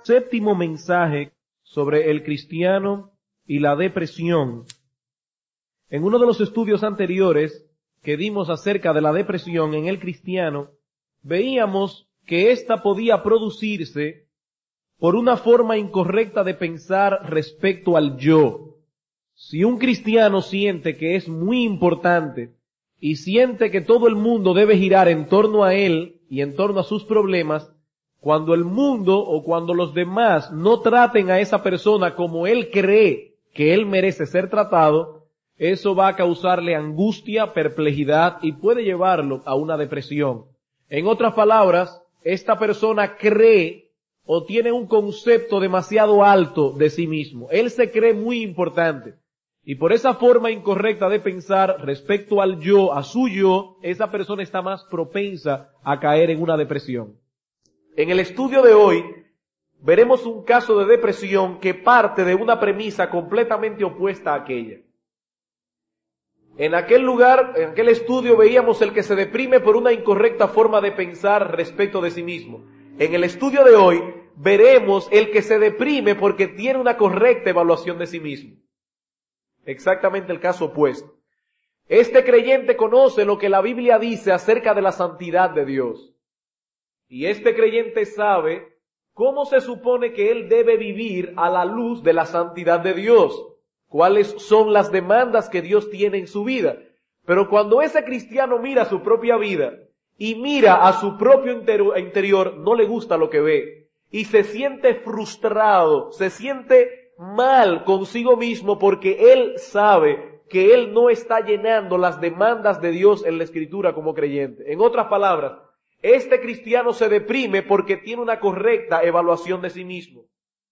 séptimo mensaje sobre el cristiano y la depresión. En uno de los estudios anteriores que dimos acerca de la depresión en el cristiano, veíamos que ésta podía producirse por una forma incorrecta de pensar respecto al yo. Si un cristiano siente que es muy importante y siente que todo el mundo debe girar en torno a él y en torno a sus problemas, cuando el mundo o cuando los demás no traten a esa persona como él cree que él merece ser tratado, eso va a causarle angustia, perplejidad y puede llevarlo a una depresión. En otras palabras, esta persona cree o tiene un concepto demasiado alto de sí mismo. Él se cree muy importante. Y por esa forma incorrecta de pensar respecto al yo, a su yo, esa persona está más propensa a caer en una depresión. En el estudio de hoy, veremos un caso de depresión que parte de una premisa completamente opuesta a aquella. En aquel lugar, en aquel estudio, veíamos el que se deprime por una incorrecta forma de pensar respecto de sí mismo. En el estudio de hoy, veremos el que se deprime porque tiene una correcta evaluación de sí mismo. Exactamente el caso opuesto. Este creyente conoce lo que la Biblia dice acerca de la santidad de Dios. Y este creyente sabe cómo se supone que él debe vivir a la luz de la santidad de Dios. Cuáles son las demandas que Dios tiene en su vida. Pero cuando ese cristiano mira su propia vida y mira a su propio interior, no le gusta lo que ve. Y se siente frustrado, se siente mal consigo mismo porque él sabe que él no está llenando las demandas de Dios en la Escritura como creyente. En otras palabras, este cristiano se deprime porque tiene una correcta evaluación de sí mismo.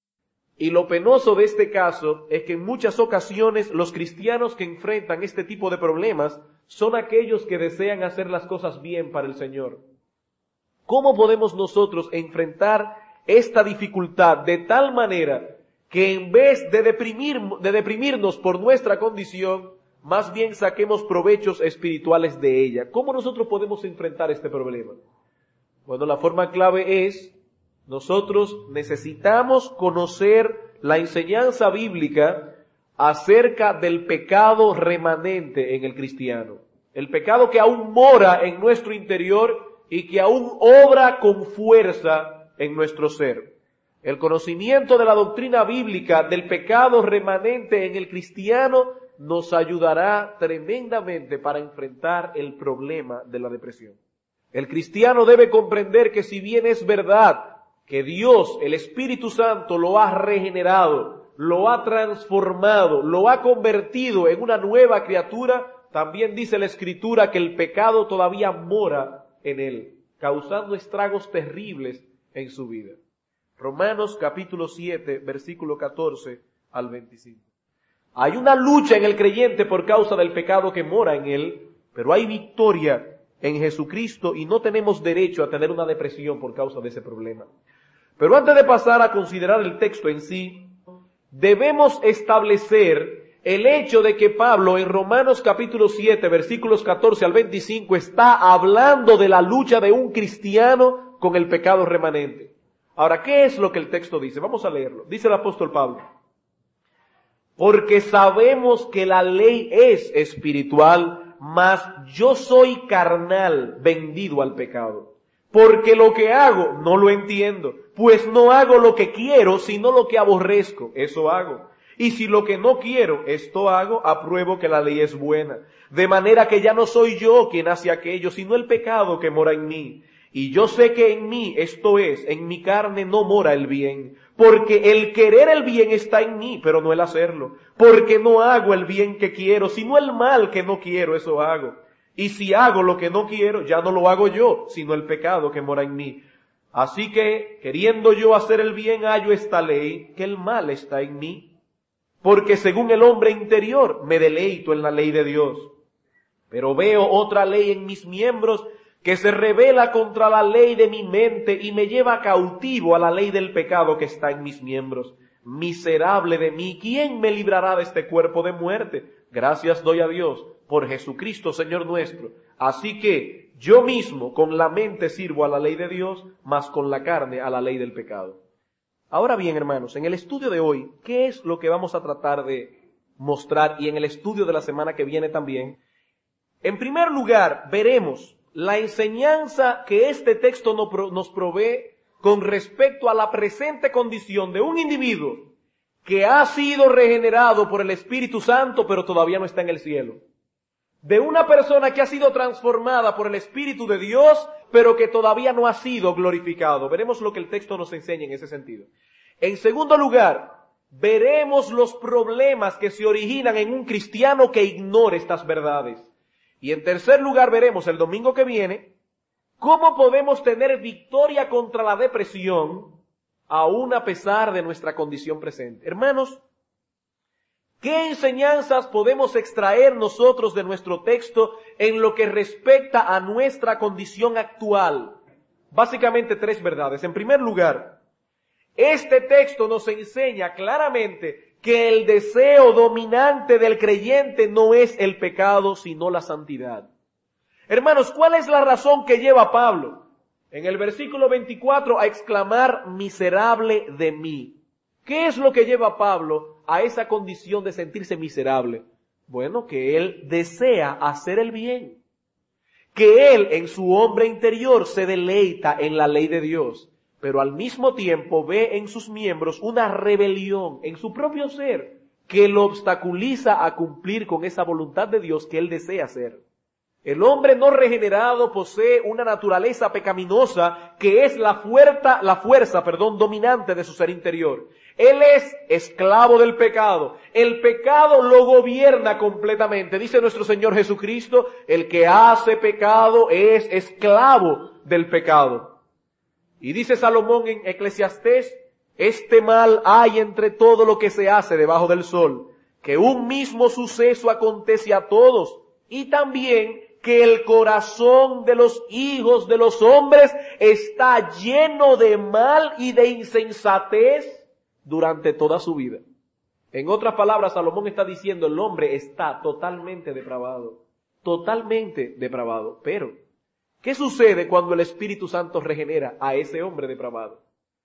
Y lo penoso de este caso es que en muchas ocasiones los cristianos que enfrentan este tipo de problemas son aquellos que desean hacer las cosas bien para el Señor. ¿Cómo podemos nosotros enfrentar esta dificultad de tal manera que en vez de deprimirnos por nuestra condición, más bien saquemos provechos espirituales de ella? ¿Cómo nosotros podemos enfrentar este problema? Bueno, la forma clave es: nosotros necesitamos conocer la enseñanza bíblica acerca del pecado remanente en el cristiano. El pecado que aún mora en nuestro interior y que aún obra con fuerza en nuestro ser. El conocimiento de la doctrina bíblica del pecado remanente en el cristiano nos ayudará tremendamente para enfrentar el problema de la depresión. El cristiano debe comprender que si bien es verdad que Dios, el Espíritu Santo, lo ha regenerado, lo ha transformado, lo ha convertido en una nueva criatura, también dice la Escritura que el pecado todavía mora en él, causando estragos terribles en su vida. Romanos capítulo 7, versículo 14 al 25. Hay una lucha en el creyente por causa del pecado que mora en él, pero hay victoria en Jesucristo y no tenemos derecho a tener una depresión por causa de ese problema. Pero antes de pasar a considerar el texto en sí, debemos establecer el hecho de que Pablo en Romanos capítulo 7, versículos 14 al 25, está hablando de la lucha de un cristiano con el pecado remanente. Ahora, ¿qué es lo que el texto dice? Vamos a leerlo. Dice el apóstol Pablo: porque sabemos que la ley es espiritual, mas yo soy carnal, vendido al pecado. Porque lo que hago no lo entiendo, pues no hago lo que quiero, sino lo que aborrezco, eso hago. Y si lo que no quiero, esto hago, apruebo que la ley es buena. De manera que ya no soy yo quien hace aquello, sino el pecado que mora en mí. Y yo sé que en mí, esto es, en mi carne no mora el bien. Porque el querer el bien está en mí, pero no el hacerlo. Porque no hago el bien que quiero, sino el mal que no quiero, eso hago. Y si hago lo que no quiero, ya no lo hago yo, sino el pecado que mora en mí. Así que, queriendo yo hacer el bien, hallo esta ley, que el mal está en mí. Porque según el hombre interior, me deleito en la ley de Dios. Pero veo otra ley en mis miembros, que se rebela contra la ley de mi mente y me lleva cautivo a la ley del pecado que está en mis miembros. Miserable de mí, ¿quién me librará de este cuerpo de muerte? Gracias doy a Dios por Jesucristo Señor nuestro. Así que yo mismo con la mente sirvo a la ley de Dios, mas con la carne a la ley del pecado. Ahora bien, hermanos, en el estudio de hoy, ¿qué es lo que vamos a tratar de mostrar? Y en el estudio de la semana que viene también. En primer lugar, veremos la enseñanza que este texto nos provee con respecto a la presente condición de un individuo que ha sido regenerado por el Espíritu Santo, pero todavía no está en el cielo. De una persona que ha sido transformada por el Espíritu de Dios, pero que todavía no ha sido glorificado. Veremos lo que el texto nos enseña en ese sentido. En segundo lugar, veremos los problemas que se originan en un cristiano que ignore estas verdades. Y en tercer lugar, veremos el domingo que viene cómo podemos tener victoria contra la depresión, aún a pesar de nuestra condición presente. Hermanos, ¿qué enseñanzas podemos extraer nosotros de nuestro texto en lo que respecta a nuestra condición actual? Básicamente tres verdades. En primer lugar, este texto nos enseña claramente que el deseo dominante del creyente no es el pecado, sino la santidad. Hermanos, ¿cuál es la razón que lleva a Pablo en el versículo 24 a exclamar miserable de mí? ¿Qué es lo que lleva a Pablo a esa condición de sentirse miserable? Bueno, que él desea hacer el bien, que él en su hombre interior se deleita en la ley de Dios, pero al mismo tiempo ve en sus miembros una rebelión en su propio ser que lo obstaculiza a cumplir con esa voluntad de Dios que él desea hacer. El hombre no regenerado posee una naturaleza pecaminosa que es la fuerza dominante de su ser interior. Él es esclavo del pecado. El pecado lo gobierna completamente. Dice nuestro Señor Jesucristo, el que hace pecado es esclavo del pecado. Y dice Salomón en Eclesiastés, este mal hay entre todo lo que se hace debajo del sol, que un mismo suceso acontece a todos, y también que el corazón de los hijos de los hombres está lleno de mal y de insensatez durante toda su vida. En otras palabras, Salomón está diciendo, el hombre está totalmente depravado. Pero, ¿qué sucede cuando el Espíritu Santo regenera a ese hombre depravado?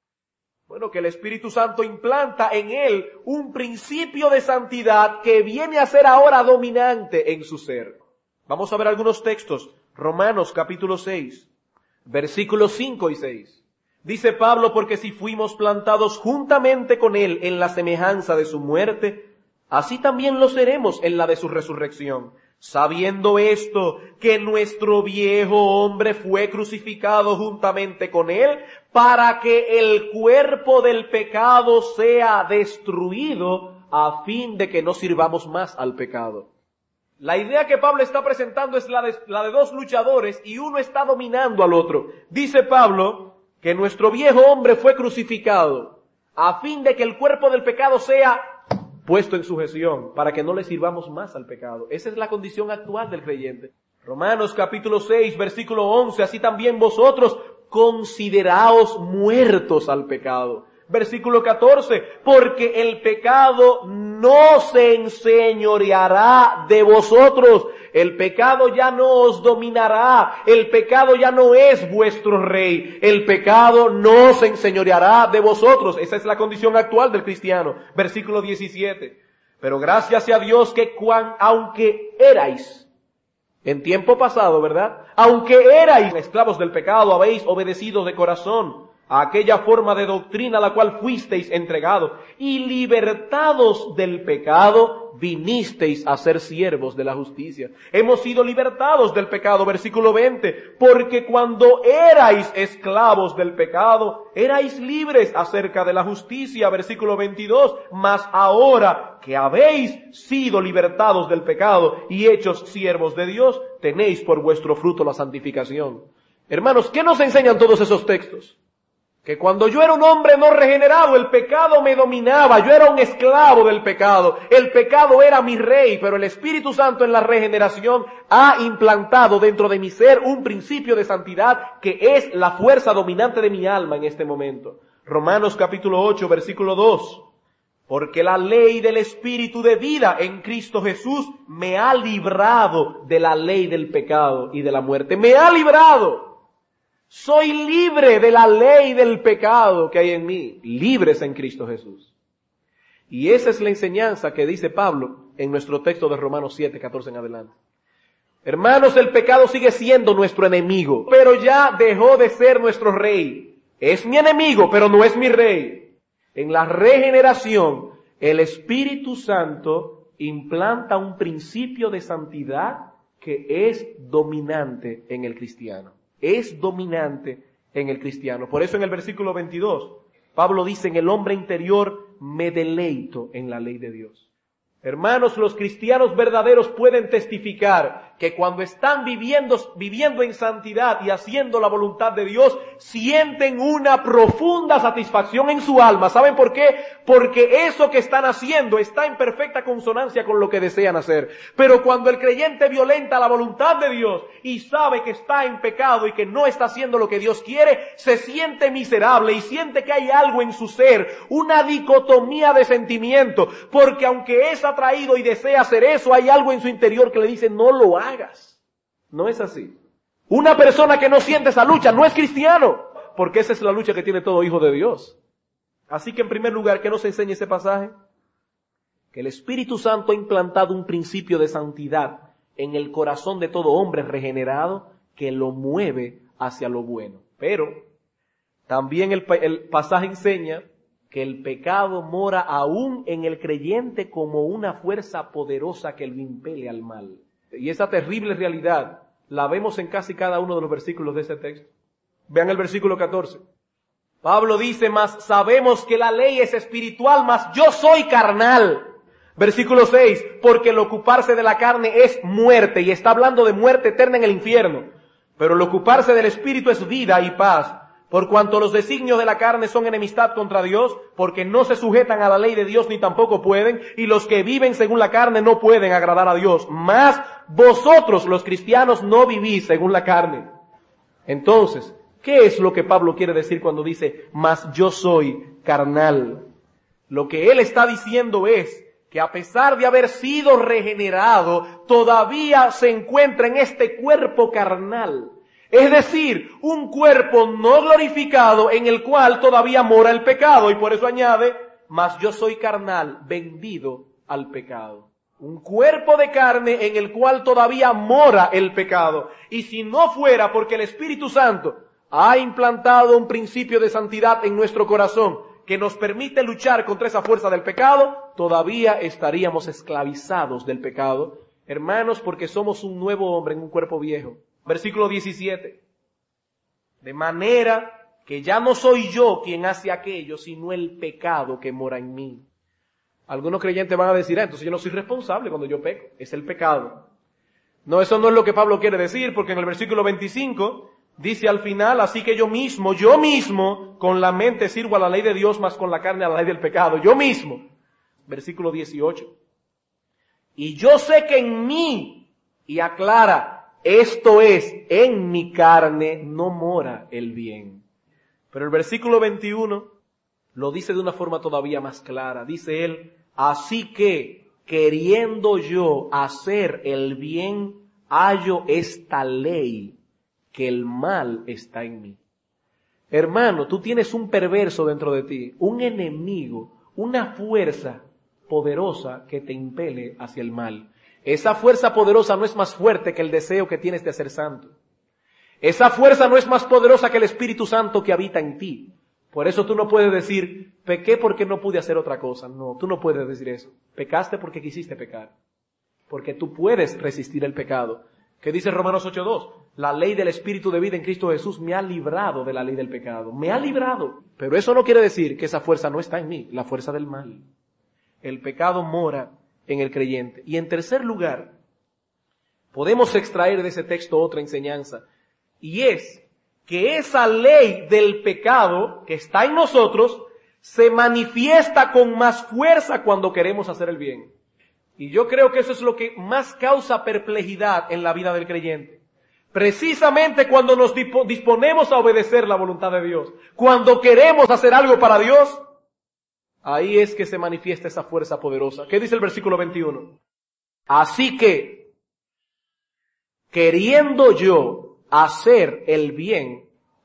Bueno, que el Espíritu Santo implanta en él un principio de santidad que viene a ser ahora dominante en su ser. Vamos a ver algunos textos. Romanos capítulo 6, versículos 5 y 6. Dice Pablo, porque si fuimos plantados juntamente con él en la semejanza de su muerte, así también lo seremos en la de su resurrección. Sabiendo esto, que nuestro viejo hombre fue crucificado juntamente con él, para que el cuerpo del pecado sea destruido, a fin de que no sirvamos más al pecado. La idea que Pablo está presentando es la de dos luchadores y uno está dominando al otro. Dice Pablo que nuestro viejo hombre fue crucificado a fin de que el cuerpo del pecado sea puesto en sujeción para que no le sirvamos más al pecado. Esa es la condición actual del creyente. Romanos capítulo 6, versículo 11, así también vosotros consideraos muertos al pecado. Versículo 14, porque el pecado no se enseñoreará de vosotros, el pecado ya no os dominará, el pecado ya no es vuestro rey, el pecado no se enseñoreará de vosotros. Esa es la condición actual del cristiano. Versículo 17, pero gracias sea a Dios que aunque erais, en tiempo pasado, ¿verdad? Aunque erais esclavos del pecado, habéis obedecido de corazón a aquella forma de doctrina a la cual fuisteis entregados, y libertados del pecado, vinisteis a ser siervos de la justicia. Hemos sido libertados del pecado, versículo 20, porque cuando erais esclavos del pecado, erais libres acerca de la justicia, versículo 22, mas ahora que habéis sido libertados del pecado y hechos siervos de Dios, tenéis por vuestro fruto la santificación. Hermanos, ¿qué nos enseñan todos esos textos? Que cuando yo era un hombre no regenerado, el pecado me dominaba, yo era un esclavo del pecado, el pecado era mi rey, pero el Espíritu Santo en la regeneración ha implantado dentro de mi ser un principio de santidad que es la fuerza dominante de mi alma en este momento. Romanos capítulo 8, versículo 2. Porque la ley del Espíritu de vida en Cristo Jesús me ha librado de la ley del pecado y de la muerte. Me ha librado. Soy libre de la ley del pecado que hay en mí. Libres en Cristo Jesús. Y esa es la enseñanza que dice Pablo en nuestro texto de Romanos 7, 14 en adelante. Hermanos, el pecado sigue siendo nuestro enemigo, pero ya dejó de ser nuestro rey. Es mi enemigo, pero no es mi rey. En la regeneración, el Espíritu Santo implanta un principio de santidad que es dominante en el cristiano. Es dominante en el cristiano. Por eso en el versículo 22, Pablo dice, en el hombre interior me deleito en la ley de Dios. Hermanos, los cristianos verdaderos pueden testificar que cuando están viviendo en santidad y haciendo la voluntad de Dios, sienten una profunda satisfacción en su alma. ¿Saben por qué? Porque eso que están haciendo está en perfecta consonancia con lo que desean hacer. Pero cuando el creyente violenta la voluntad de Dios y sabe que está en pecado y que no está haciendo lo que Dios quiere, se siente miserable y siente que hay algo en su ser, una dicotomía de sentimiento, porque aunque es atraído y desea hacer eso, hay algo en su interior que le dice, no lo hagas. No es así. Una persona que no siente esa lucha no es cristiano, porque esa es la lucha que tiene todo hijo de Dios. Así que en primer lugar, ¿qué nos enseña ese pasaje? Que el Espíritu Santo ha implantado un principio de santidad en el corazón de todo hombre regenerado que lo mueve hacia lo bueno. Pero también el pasaje enseña que el pecado mora aún en el creyente como una fuerza poderosa que lo impele al mal. Y esa terrible realidad la vemos en casi cada uno de los versículos de ese texto. Vean el versículo 14. Pablo dice, mas sabemos que la ley es espiritual, mas yo soy carnal. Versículo 6, porque el ocuparse de la carne es muerte, y está hablando de muerte eterna en el infierno. Pero el ocuparse del espíritu es vida y paz. Por cuanto los designios de la carne son enemistad contra Dios, porque no se sujetan a la ley de Dios ni tampoco pueden, y los que viven según la carne no pueden agradar a Dios. Mas vosotros, los cristianos, no vivís según la carne. Entonces, ¿qué es lo que Pablo quiere decir cuando dice, mas yo soy carnal? Lo que él está diciendo es que a pesar de haber sido regenerado, todavía se encuentra en este cuerpo carnal. Es decir, un cuerpo no glorificado en el cual todavía mora el pecado. Y por eso añade, mas yo soy carnal, vendido al pecado. Un cuerpo de carne en el cual todavía mora el pecado. Y si no fuera porque el Espíritu Santo ha implantado un principio de santidad en nuestro corazón que nos permite luchar contra esa fuerza del pecado, todavía estaríamos esclavizados del pecado. Hermanos, porque somos un nuevo hombre en un cuerpo viejo. Versículo 17. De manera que ya no soy yo quien hace aquello, sino el pecado que mora en mí. Algunos creyentes van a decir, entonces yo no soy responsable cuando yo peco, es el pecado. No, eso no es lo que Pablo quiere decir, porque en el versículo 25 dice al final, así que yo mismo, con la mente sirvo a la ley de Dios, mas con la carne a la ley del pecado. Yo mismo. Versículo 18. Y yo sé que en mí, y aclara, esto es, en mi carne no mora el bien. Pero el versículo 21 lo dice de una forma todavía más clara. Dice él, así que, queriendo yo hacer el bien, hallo esta ley, que el mal está en mí. Hermano, tú tienes un perverso dentro de ti, un enemigo, una fuerza poderosa que te impele hacia el mal. Esa fuerza poderosa no es más fuerte que el deseo que tienes de ser santo. Esa fuerza no es más poderosa que el Espíritu Santo que habita en ti. Por eso tú no puedes decir, pequé porque no pude hacer otra cosa. No, tú no puedes decir eso. Pecaste porque quisiste pecar. Porque tú puedes resistir el pecado. ¿Qué dice Romanos 8:2? La ley del Espíritu de vida en Cristo Jesús me ha librado de la ley del pecado. Me ha librado. Pero eso no quiere decir que esa fuerza no está en mí, la fuerza del mal. El pecado mora en el creyente. Y en tercer lugar, podemos extraer de ese texto otra enseñanza, y es que esa ley del pecado que está en nosotros se manifiesta con más fuerza cuando queremos hacer el bien. Y yo creo que eso es lo que más causa perplejidad en la vida del creyente. Precisamente cuando nos disponemos a obedecer la voluntad de Dios, cuando queremos hacer algo para Dios, ahí es que se manifiesta esa fuerza poderosa. ¿Qué dice el versículo 21? Así que, queriendo yo hacer el bien,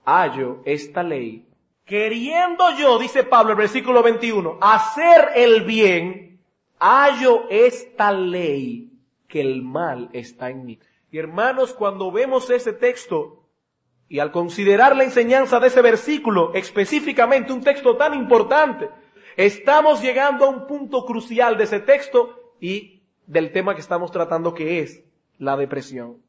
hallo esta ley. Queriendo yo, dice Pablo, el versículo 21, hacer el bien, hallo esta ley, que el mal está en mí. Y hermanos, cuando vemos ese texto, y al considerar la enseñanza de ese versículo, específicamente un texto tan importante, estamos llegando a un punto crucial de ese texto y del tema que estamos tratando, que es la depresión.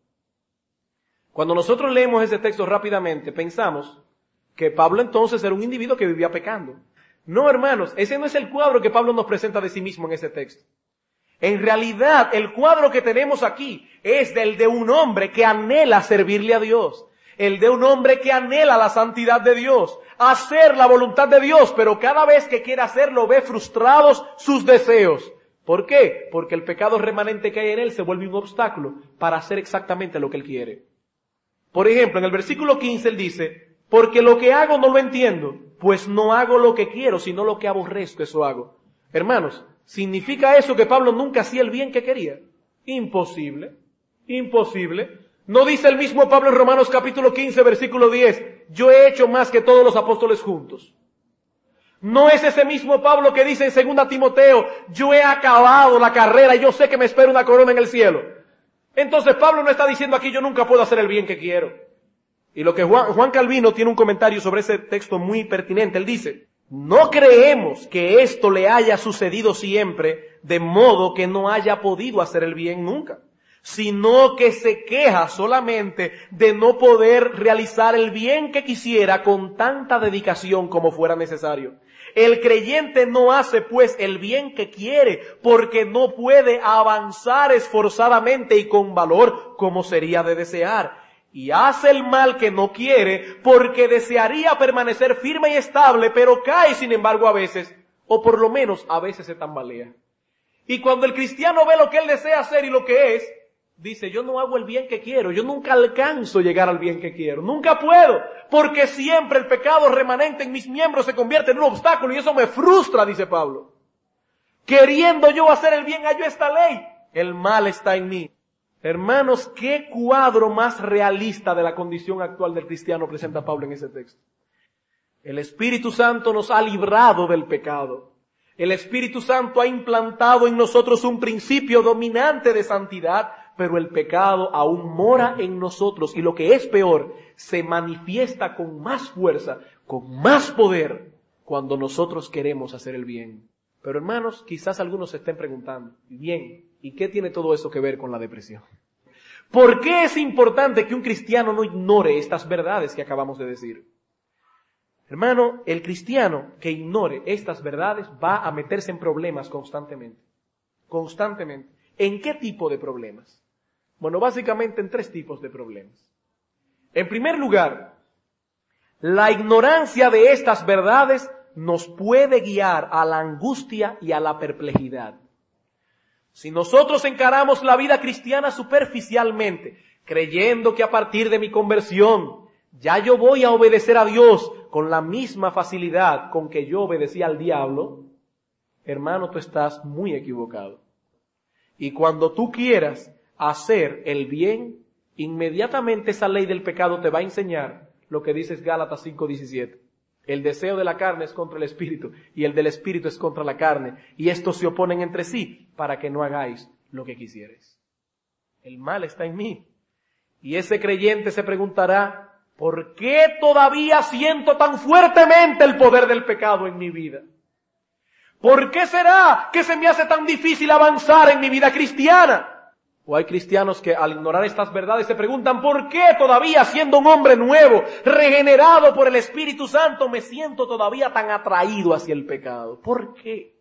Cuando nosotros leemos ese texto rápidamente, pensamos que Pablo entonces era un individuo que vivía pecando. No, hermanos, ese no es el cuadro que Pablo nos presenta de sí mismo en ese texto. En realidad, el cuadro que tenemos aquí es el de un hombre que anhela servirle a Dios. El de un hombre que anhela la santidad de Dios, hacer la voluntad de Dios, pero cada vez que quiere hacerlo ve frustrados sus deseos. ¿Por qué? Porque el pecado remanente que hay en él se vuelve un obstáculo para hacer exactamente lo que él quiere. Por ejemplo, en el versículo 15 él dice, porque lo que hago no lo entiendo, pues no hago lo que quiero, sino lo que aborrezco, eso hago. Hermanos, ¿significa eso que Pablo nunca hacía el bien que quería? Imposible, imposible. ¿No dice el mismo Pablo en Romanos capítulo 15, versículo 10, yo he hecho más que todos los apóstoles juntos? ¿No es ese mismo Pablo que dice en 2 Timoteo, yo he acabado la carrera y yo sé que me espera una corona en el cielo? Entonces Pablo no está diciendo aquí, yo nunca puedo hacer el bien que quiero. Y lo que Juan Calvino tiene un comentario sobre ese texto muy pertinente. Él dice, no creemos que esto le haya sucedido siempre, de modo que no haya podido hacer el bien nunca, sino que se queja solamente de no poder realizar el bien que quisiera con tanta dedicación como fuera necesario. El creyente no hace pues el bien que quiere porque no puede avanzar esforzadamente y con valor como sería de desear. Y hace el mal que no quiere porque desearía permanecer firme y estable, pero cae sin embargo a veces, o por lo menos a veces se tambalea. Y cuando el cristiano ve lo que él desea hacer y lo que es, dice, yo no hago el bien que quiero, yo nunca alcanzo a llegar al bien que quiero, nunca puedo, porque siempre el pecado remanente en mis miembros se convierte en un obstáculo y eso me frustra, dice Pablo. Queriendo yo hacer el bien, hallo esta ley, el mal está en mí. Hermanos, ¿qué cuadro más realista de la condición actual del cristiano presenta Pablo en ese texto? El Espíritu Santo nos ha librado del pecado. El Espíritu Santo ha implantado en nosotros un principio dominante de santidad, pero el pecado aún mora en nosotros y lo que es peor, se manifiesta con más fuerza, con más poder, cuando nosotros queremos hacer el bien. Pero hermanos, quizás algunos se estén preguntando, bien, ¿y qué tiene todo eso que ver con la depresión? ¿Por qué es importante que un cristiano no ignore estas verdades que acabamos de decir? Hermano, el cristiano que ignore estas verdades va a meterse en problemas constantemente. Constantemente. ¿En qué tipo de problemas? Bueno, básicamente en 3 tipos de problemas. En primer lugar, la ignorancia de estas verdades nos puede guiar a la angustia y a la perplejidad. Si nosotros encaramos la vida cristiana superficialmente, creyendo que a partir de mi conversión ya yo voy a obedecer a Dios con la misma facilidad con que yo obedecí al diablo, hermano, tú estás muy equivocado. Y cuando tú quieras hacer el bien, inmediatamente esa ley del pecado te va a enseñar lo que dice Gálatas 5:17. El deseo de la carne es contra el espíritu y el del espíritu es contra la carne. Y estos se oponen entre sí para que no hagáis lo que quisierais. El mal está en mí. Y ese creyente se preguntará, ¿por qué todavía siento tan fuertemente el poder del pecado en mi vida? ¿Por qué será que se me hace tan difícil avanzar en mi vida cristiana? O hay cristianos que al ignorar estas verdades se preguntan, ¿por qué todavía siendo un hombre nuevo, regenerado por el Espíritu Santo, me siento todavía tan atraído hacia el pecado? ¿Por qué?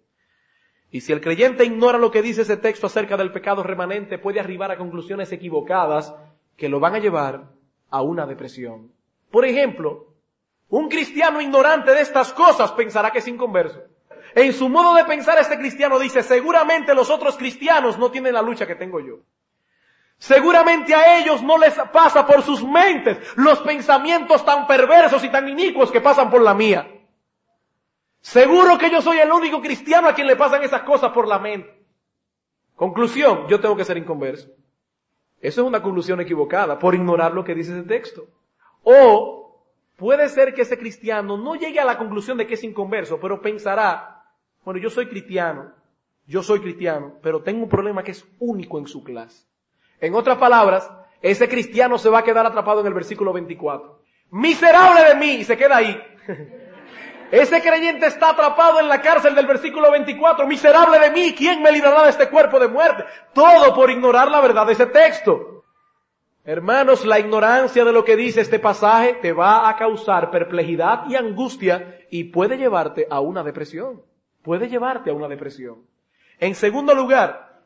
Y si el creyente ignora lo que dice ese texto acerca del pecado remanente, puede arribar a conclusiones equivocadas que lo van a llevar a una depresión. Por ejemplo, un cristiano ignorante de estas cosas pensará que es inconverso. En su modo de pensar, este cristiano dice, seguramente los otros cristianos no tienen la lucha que tengo yo. Seguramente a ellos no les pasa por sus mentes los pensamientos tan perversos y tan inicuos que pasan por la mía. Seguro que yo soy el único cristiano a quien le pasan esas cosas por la mente. Conclusión, yo tengo que ser inconverso. Eso es una conclusión equivocada por ignorar lo que dice ese texto. O puede ser que ese cristiano no llegue a la conclusión de que es inconverso, pero pensará, bueno, yo soy cristiano, pero tengo un problema que es único en su clase. En otras palabras, ese cristiano se va a quedar atrapado en el versículo 24. Miserable de mí, y se queda ahí. Ese creyente está atrapado en la cárcel del versículo 24. Miserable de mí, ¿quién me librará de este cuerpo de muerte? Todo por ignorar la verdad de ese texto. Hermanos, la ignorancia de lo que dice este pasaje te va a causar perplejidad y angustia y puede llevarte a una depresión. En segundo lugar,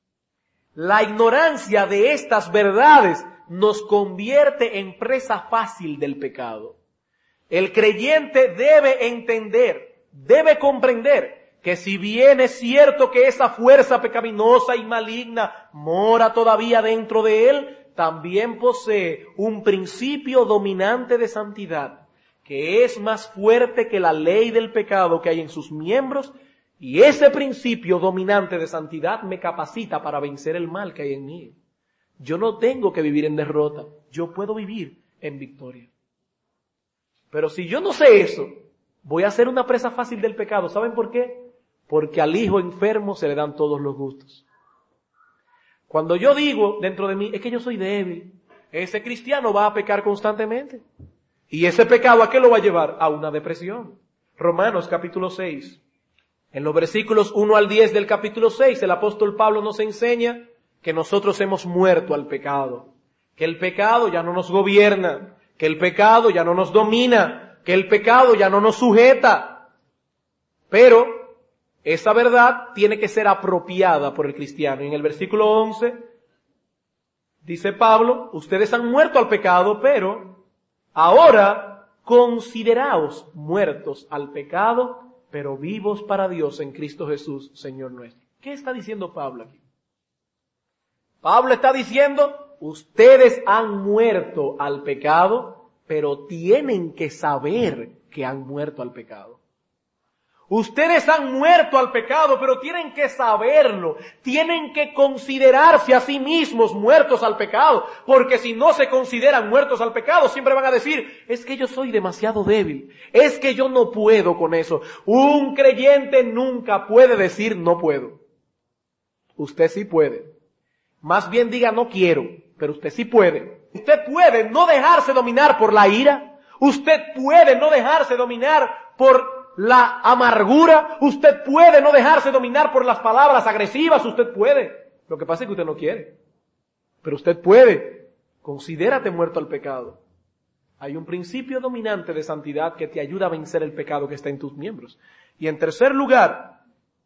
la ignorancia de estas verdades nos convierte en presa fácil del pecado. El creyente debe entender, debe comprender que si bien es cierto que esa fuerza pecaminosa y maligna mora todavía dentro de él, también posee un principio dominante de santidad, que es más fuerte que la ley del pecado que hay en sus miembros, y ese principio dominante de santidad me capacita para vencer el mal que hay en mí. Yo no tengo que vivir en derrota, yo puedo vivir en victoria. Pero si yo no sé eso, voy a ser una presa fácil del pecado. ¿Saben por qué? Porque al hijo enfermo se le dan todos los gustos. Cuando yo digo dentro de mí, es que yo soy débil, ese cristiano va a pecar constantemente. Y ese pecado, ¿a qué lo va a llevar? A una depresión. Romanos capítulo 6. En los versículos 1 al 10 del capítulo 6, el apóstol Pablo nos enseña que nosotros hemos muerto al pecado. Que el pecado ya no nos gobierna. Que el pecado ya no nos domina. Que el pecado ya no nos sujeta. Pero esa verdad tiene que ser apropiada por el cristiano. Y en el versículo 11 dice Pablo, ustedes han muerto al pecado, pero ahora consideraos muertos al pecado, pero vivos para Dios en Cristo Jesús, Señor nuestro. ¿Qué está diciendo Pablo aquí? Pablo está diciendo, ustedes han muerto al pecado, pero tienen que saber que han muerto al pecado. Ustedes han muerto al pecado, pero tienen que saberlo. Tienen que considerarse a sí mismos muertos al pecado. Porque si no se consideran muertos al pecado, siempre van a decir, es que yo soy demasiado débil. Es que yo no puedo con eso. Un creyente nunca puede decir no puedo. Usted sí puede. Más bien diga no quiero, pero usted sí puede. Usted puede no dejarse dominar por la ira. Usted puede no dejarse dominar por la amargura. Usted puede no dejarse dominar por las palabras agresivas. Usted puede. Lo que pasa es que usted no quiere. Pero usted puede. Considérate muerto al pecado. Hay un principio dominante de santidad que te ayuda a vencer el pecado que está en tus miembros. Y en tercer lugar,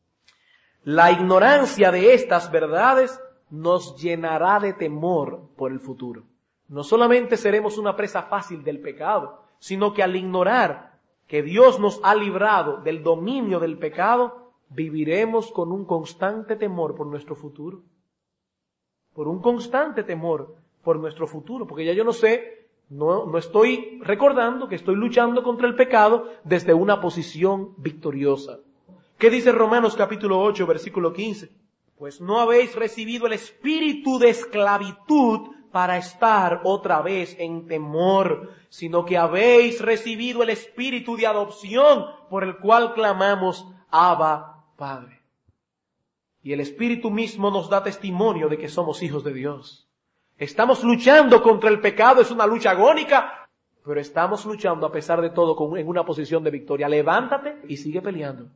la ignorancia de estas verdades nos llenará de temor por el futuro. No solamente seremos una presa fácil del pecado, sino que al ignorar que Dios nos ha librado del dominio del pecado, viviremos con un constante temor por nuestro futuro. Por un constante temor por nuestro futuro. Porque ya yo no sé, no estoy recordando que estoy luchando contra el pecado desde una posición victoriosa. ¿Qué dice Romanos capítulo 8, versículo 15? Pues no habéis recibido el espíritu de esclavitud para estar otra vez en temor, sino que habéis recibido el espíritu de adopción por el cual clamamos, Abba, Padre. Y el espíritu mismo nos da testimonio de que somos hijos de Dios. Estamos luchando contra el pecado, es una lucha agónica, pero estamos luchando a pesar de todo en una posición de victoria. Levántate y sigue peleando.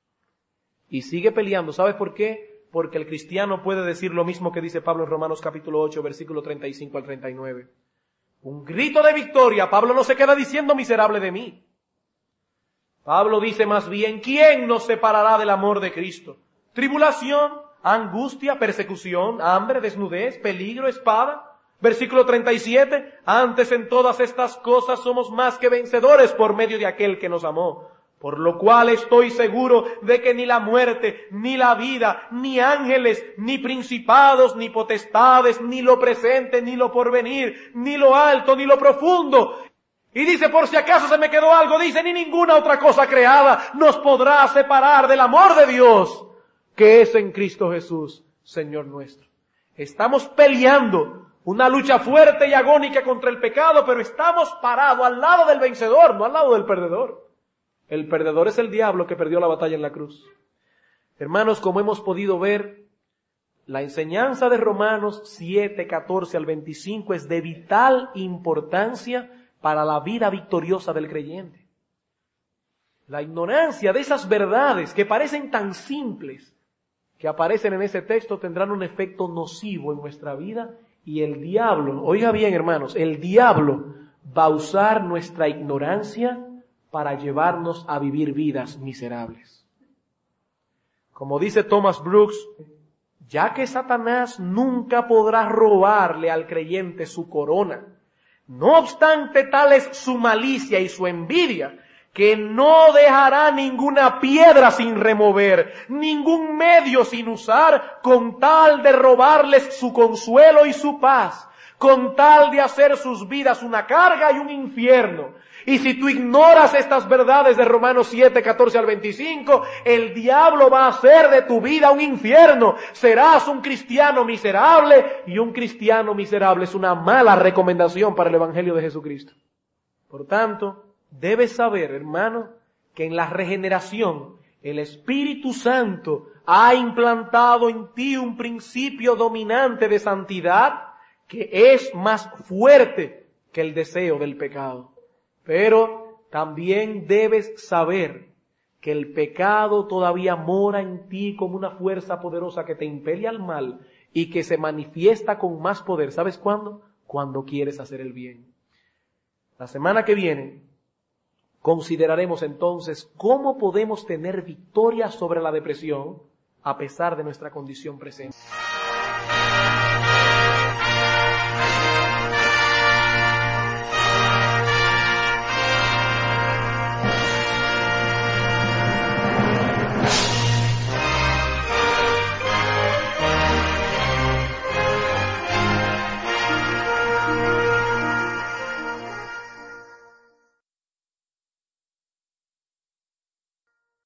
Y sigue peleando. ¿Sabes por qué? Porque el cristiano puede decir lo mismo que dice Pablo en Romanos capítulo 8, versículo 35 al 39. Un grito de victoria. Pablo no se queda diciendo miserable de mí. Pablo dice más bien, ¿quién nos separará del amor de Cristo? Tribulación, angustia, persecución, hambre, desnudez, peligro, espada. Versículo 37, antes en todas estas cosas somos más que vencedores por medio de aquel que nos amó. Por lo cual estoy seguro de que ni la muerte, ni la vida, ni ángeles, ni principados, ni potestades, ni lo presente, ni lo porvenir, ni lo alto, ni lo profundo. Y dice, por si acaso se me quedó algo, dice, ni ninguna otra cosa creada nos podrá separar del amor de Dios, que es en Cristo Jesús, Señor nuestro. Estamos peleando Una lucha fuerte y agónica contra el pecado, pero estamos parados al lado del vencedor, no al lado del perdedor. El perdedor es el diablo que perdió la batalla en la cruz. Hermanos, como hemos podido ver, la enseñanza de Romanos 7, 14 al 25 es de vital importancia para la vida victoriosa del creyente. La ignorancia de esas verdades que parecen tan simples, que aparecen en ese texto, tendrán un efecto nocivo en nuestra vida, y el diablo, oiga bien hermanos, el diablo va a usar nuestra ignorancia para llevarnos a vivir vidas miserables. Como dice Thomas Brooks, ya que Satanás nunca podrá robarle al creyente su corona, no obstante tal es su malicia y su envidia, que no dejará ninguna piedra sin remover, ningún medio sin usar, con tal de robarles su consuelo y su paz, con tal de hacer sus vidas una carga y un infierno. Y si tú ignoras estas verdades de Romanos 7, 14 al 25, el diablo va a hacer de tu vida un infierno. Serás un cristiano miserable, y un cristiano miserable es una mala recomendación para el Evangelio de Jesucristo. Por tanto, debes saber, hermano, que en la regeneración el Espíritu Santo ha implantado en ti un principio dominante de santidad que es más fuerte que el deseo del pecado. Pero también debes saber que el pecado todavía mora en ti como una fuerza poderosa que te impele al mal y que se manifiesta con más poder. ¿Sabes cuándo? Cuando quieres hacer el bien. La semana que viene consideraremos entonces cómo podemos tener victoria sobre la depresión a pesar de nuestra condición presente.